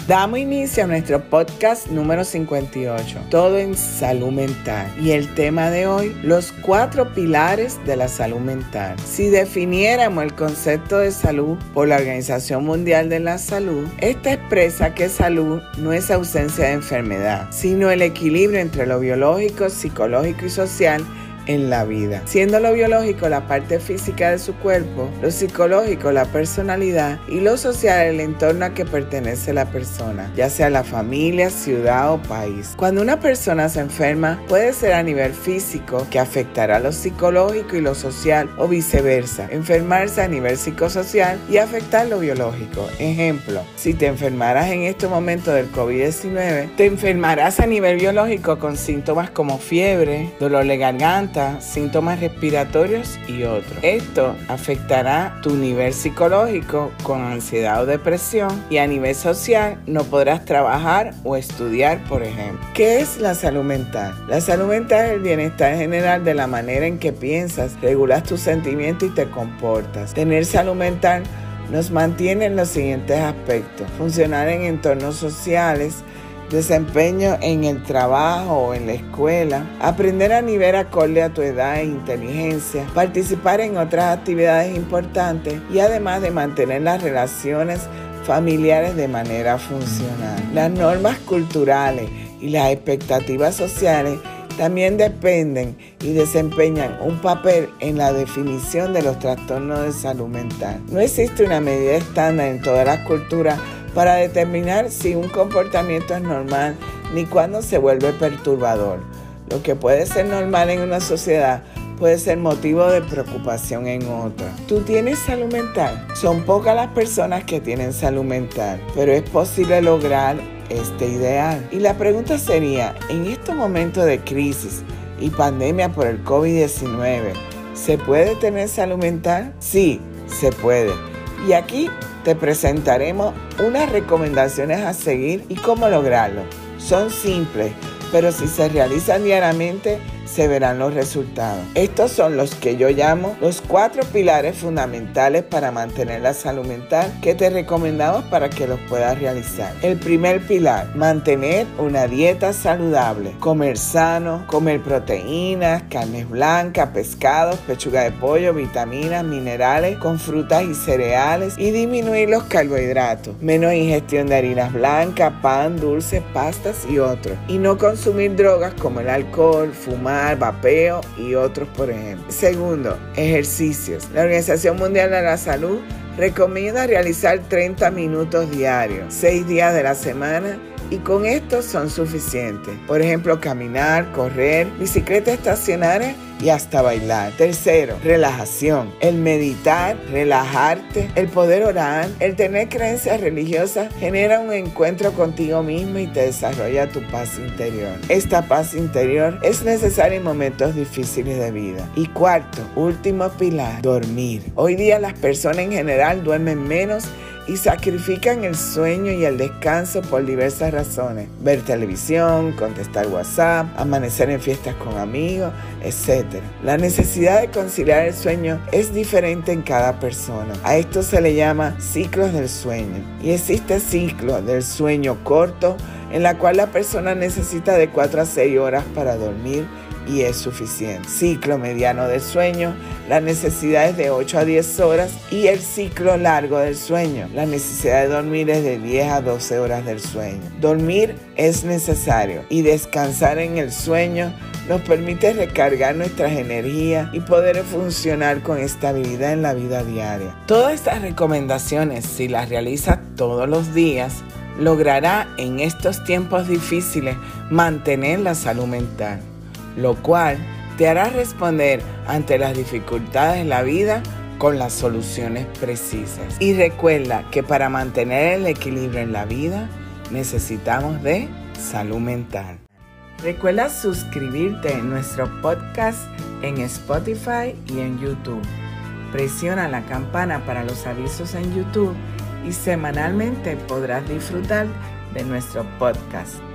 Damos inicio a nuestro podcast número 58, todo en salud mental. Y el tema de hoy, los 4 pilares de la salud mental. Si definiéramos el concepto de salud por la Organización Mundial de la Salud, esta expresa que salud no es ausencia de enfermedad, sino el equilibrio entre lo biológico, psicológico y social en la vida, siendo lo biológico la parte física de su cuerpo, lo psicológico la personalidad y lo social el entorno a que pertenece la persona, ya sea la familia, ciudad o país. Cuando una persona se enferma, puede ser a nivel físico, que afectará lo psicológico y lo social, o viceversa, enfermarse a nivel psicosocial y afectar lo biológico. Ejemplo, si te enfermaras en este momento del COVID-19, te enfermarás a nivel biológico con síntomas como fiebre, dolor de garganta, síntomas respiratorios y otros. Esto afectará tu nivel psicológico con ansiedad o depresión, y a nivel social no podrás trabajar o estudiar, por ejemplo. ¿Qué es la salud mental? La salud mental es el bienestar general de la manera en que piensas, regulas tus sentimientos y te comportas. Tener salud mental nos mantiene en los siguientes aspectos: funcionar en entornos sociales, desempeño en el trabajo o en la escuela, aprender a nivel acorde a tu edad e inteligencia, participar en otras actividades importantes y además de mantener las relaciones familiares de manera funcional. Las normas culturales y las expectativas sociales también dependen y desempeñan un papel en la definición de los trastornos de salud mental. No existe una medida estándar en todas las culturas para determinar si un comportamiento es normal ni cuándo se vuelve perturbador. Lo que puede ser normal en una sociedad puede ser motivo de preocupación en otra. ¿Tú tienes salud mental? Son pocas las personas que tienen salud mental, pero es posible lograr este ideal. Y la pregunta sería, en estos momentos de crisis y pandemia por el COVID-19, ¿se puede tener salud mental? Sí, se puede. Y aquí te presentaremos unas recomendaciones a seguir y cómo lograrlo. Son simples, pero si se realizan diariamente, se verán los resultados. Estos son los que yo llamo los 4 pilares fundamentales para mantener la salud mental que te recomendamos para que los puedas realizar. El primer pilar: mantener una dieta saludable. Comer sano, comer proteínas, carnes blancas, pescados, pechuga de pollo, vitaminas, minerales, con frutas y cereales, y disminuir los carbohidratos. Menos ingestión de harinas blancas, pan, dulces, pastas y otros. Y no consumir drogas como el alcohol, fumar, vapeo y otros, por ejemplo. Segundo, ejercicios. La Organización Mundial de la Salud recomienda realizar 30 minutos diarios, 6 días de la semana, y con esto son suficientes. Por ejemplo, caminar, correr, bicicleta estacionaria y hasta bailar. Tercero, relajación. El meditar, relajarte, el poder orar, el tener creencias religiosas genera un encuentro contigo mismo y te desarrolla tu paz interior. Esta paz interior es necesaria en momentos difíciles de vida. Y cuarto, último pilar, dormir. Hoy día las personas en general duermen menos y sacrifican el sueño y el descanso por diversas razones: ver televisión, contestar WhatsApp, amanecer en fiestas con amigos, etc. La necesidad de conciliar el sueño es diferente en cada persona. A esto se le llama ciclos del sueño. Y existe ciclo del sueño corto, en la cual la persona necesita de 4 a 6 horas para dormir y es suficiente. Ciclo mediano del sueño, la necesidad es de 8 a 10 horas, y el ciclo largo del sueño, la necesidad de dormir es de 10 a 12 horas del sueño. Dormir es necesario y descansar en el sueño nos permite recargar nuestras energías y poder funcionar con estabilidad en la vida diaria. Todas estas recomendaciones, si las realizas todos los días, logrará en estos tiempos difíciles mantener la salud mental, lo cual te hará responder ante las dificultades de la vida con las soluciones precisas. Y recuerda que para mantener el equilibrio en la vida necesitamos de salud mental. Recuerda suscribirte en nuestro podcast en Spotify y en YouTube. Presiona la campana para los avisos en YouTube y semanalmente podrás disfrutar de nuestro podcast.